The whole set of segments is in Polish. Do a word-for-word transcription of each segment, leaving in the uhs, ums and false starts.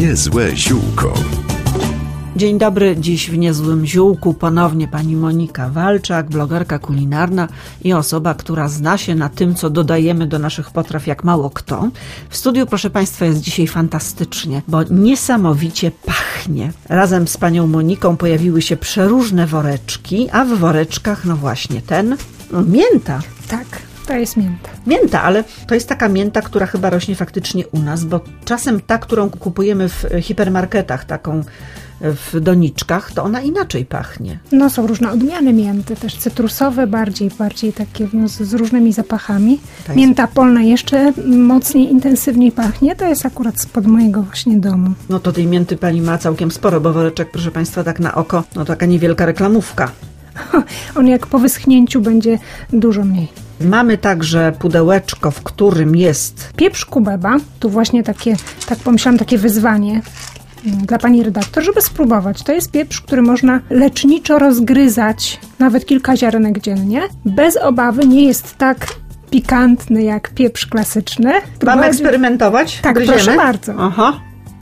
Niezłe ziółko. Dzień dobry, dziś w Niezłym Ziółku ponownie pani Monika Walczak, blogerka kulinarna i osoba, która zna się na tym, co dodajemy do naszych potraw jak mało kto. W studiu, proszę państwa, jest dzisiaj fantastycznie, bo niesamowicie pachnie. Razem z panią Moniką pojawiły się przeróżne woreczki, a w woreczkach, no właśnie ten, no, mięta. Tak. To jest mięta. Mięta, ale to jest taka mięta, która chyba rośnie faktycznie u nas, bo czasem ta, którą kupujemy w hipermarketach, taką w doniczkach, to ona inaczej pachnie. No są różne odmiany mięty, też cytrusowe, bardziej, bardziej takie no, z, z różnymi zapachami. Tak. Mięta polna jeszcze mocniej, intensywniej pachnie, to jest akurat spod mojego właśnie domu. No to tej mięty pani ma całkiem sporo, bo woreczek, proszę państwa, tak na oko, no taka niewielka reklamówka. On jak po wyschnięciu będzie dużo mniej. Mamy także pudełeczko, w którym jest pieprz kubeba. Tu właśnie takie, tak pomyślałam, takie wyzwanie dla pani redaktor, żeby spróbować. To jest pieprz, który można leczniczo rozgryzać, nawet kilka ziarenek dziennie. Bez obawy nie jest tak pikantny jak pieprz klasyczny. Mamy eksperymentować? Tak, Gryziemy? Proszę bardzo. Aha.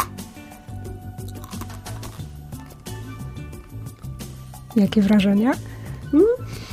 Jakie wrażenia? Hmm.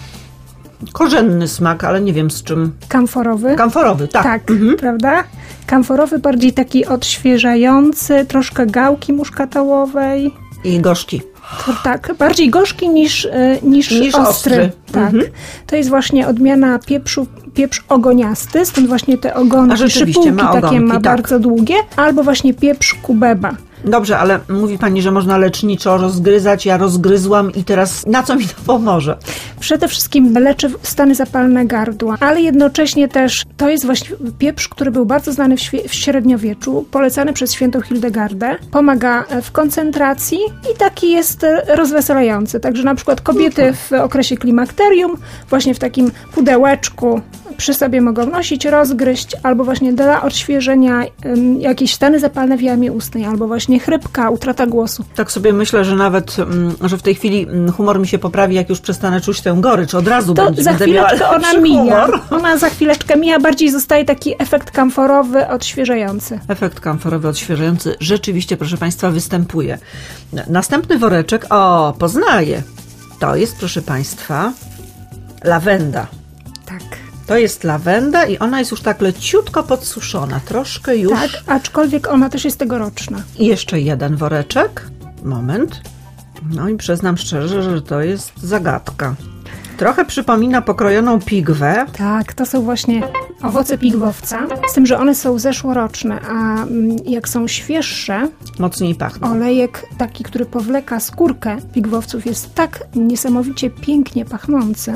Korzenny smak, ale nie wiem z czym. Kamforowy? Kamforowy, tak. Tak, mhm. prawda? Kamforowy, bardziej taki odświeżający, troszkę gałki muszkatołowej. I gorzki. To, tak, bardziej gorzki niż, niż, niż ostry. ostry. Tak. Mhm. To jest właśnie odmiana pieprzu, pieprz ogoniasty, stąd właśnie te ogonki, A rzeczywiście, szypułki ma ogonki, takie ma tak. bardzo długie, albo właśnie pieprz kubeba. Dobrze, ale mówi pani, że można leczniczo rozgryzać. Ja rozgryzłam i teraz na co mi to pomoże? Przede wszystkim leczy stany zapalne gardła, ale jednocześnie też to jest właśnie pieprz, który był bardzo znany w, świe- w średniowieczu, polecany przez świętą Hildegardę. Pomaga w koncentracji i taki jest rozweselający. Także na przykład kobiety w okresie klimakterium właśnie w takim pudełeczku przy sobie mogą nosić, rozgryźć, albo właśnie dla odświeżenia um, jakieś stany zapalne w jamie ustnej, albo właśnie chrypka, utrata głosu. Tak sobie myślę, że nawet, że w tej chwili humor mi się poprawi, jak już przestanę czuć tę gorycz. Od razu to będzie za chwileczkę ona mija. Humor. Ona za chwileczkę mija, bardziej zostaje taki efekt kamforowy, odświeżający. Efekt kamforowy, odświeżający rzeczywiście, proszę państwa, występuje. Następny woreczek, o, poznaję. To jest, proszę państwa, lawenda. Tak. To jest lawenda i ona jest już tak leciutko podsuszona, troszkę już. Tak, aczkolwiek ona też jest tegoroczna. I jeszcze jeden woreczek. Moment. No i przyznam szczerze, że to jest zagadka. Trochę przypomina pokrojoną pigwę. Tak, to są właśnie owoce pigwowca, z tym, że one są zeszłoroczne, a jak są świeższe, mocniej pachną. Olejek taki, który powleka skórkę pigwowców, jest tak niesamowicie pięknie pachnący,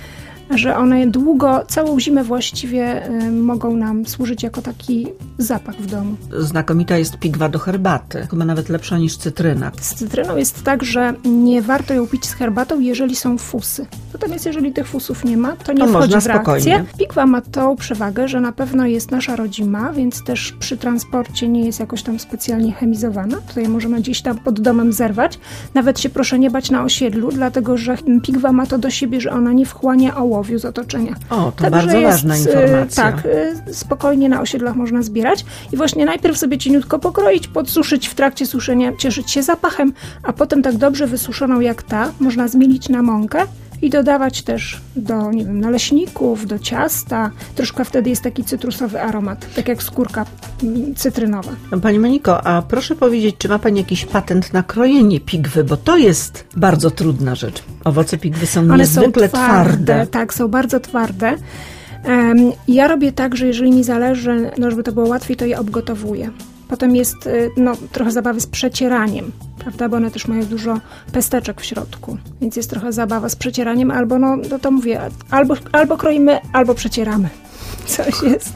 że one długo, całą zimę właściwie y, mogą nam służyć jako taki zapach w domu. Znakomita jest pigwa do herbaty, chyba nawet lepsza niż cytryna. Z cytryną jest tak, że nie warto ją pić z herbatą, jeżeli są fusy. Natomiast jeżeli tych fusów nie ma, to nie to wchodzi można w reakcję. spokojnie. Pigwa ma tą przewagę, że na pewno jest nasza rodzima, więc też przy transporcie nie jest jakoś tam specjalnie chemizowana. Tutaj możemy gdzieś tam pod domem zerwać. Nawet się proszę nie bać na osiedlu, dlatego że pigwa ma to do siebie, że ona nie wchłania ołowiu z otoczenia. O, to Także bardzo jest, ważna informacja. Tak, spokojnie na osiedlach można zbierać i właśnie najpierw sobie cieniutko pokroić, podsuszyć w trakcie suszenia, cieszyć się zapachem, a potem tak dobrze wysuszoną jak ta można zmielić na mąkę i dodawać też do, nie wiem, naleśników, do ciasta. Troszkę wtedy jest taki cytrusowy aromat, tak jak skórka cytrynowa. Pani Moniko, a proszę powiedzieć, czy ma pani jakiś patent na krojenie pigwy, bo to jest bardzo trudna rzecz. Owoce pigwy są One niezwykle są twarde, twarde. Tak, są bardzo twarde. Um, ja robię tak, że jeżeli mi zależy, no żeby to było łatwiej, to je obgotowuję. Potem jest no, trochę zabawy z przecieraniem, prawda, bo one też mają dużo pesteczek w środku, więc jest trochę zabawa z przecieraniem, albo, no, no to mówię, albo, albo kroimy, albo przecieramy. Coś jest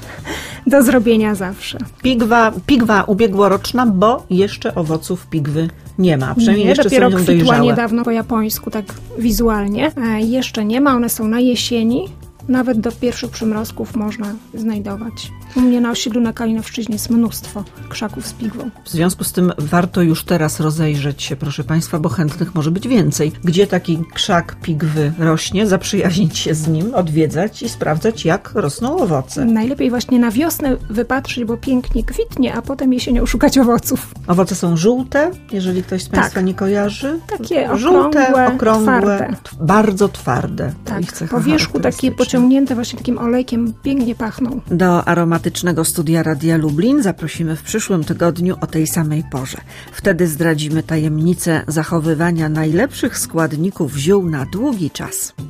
do zrobienia zawsze. Pigwa, pigwa ubiegłoroczna, bo jeszcze owoców pigwy nie ma. Przynajmniej nie, jeszcze dopiero są kwitła dojrzałe. niedawno po japońsku, tak wizualnie. E, jeszcze nie ma, one są na jesieni. nawet do pierwszych przymrozków można znajdować. U mnie na osiedlu na Kalinowszczyźnie jest mnóstwo krzaków z pigwą. W związku z tym warto już teraz rozejrzeć się, proszę Państwa, bo chętnych może być więcej. Gdzie taki krzak pigwy rośnie, zaprzyjaźnić się z nim, odwiedzać i sprawdzać, jak rosną owoce. Najlepiej właśnie na wiosnę wypatrzyć, bo pięknie kwitnie, a potem jesienią szukać owoców. Owoce są żółte, jeżeli ktoś z Państwa tak. nie kojarzy. Takie żółte, okrągłe, okrągłe, twarde. Bardzo twarde. Tak, ich cecha po wierzchu takie charakterystyczna. pociągnięte właśnie takim olejkiem, pięknie pachną. Do aromatycznego studia Radia Lublin zaprosimy w przyszłym tygodniu o tej samej porze. Wtedy zdradzimy tajemnicę zachowywania najlepszych składników ziół na długi czas.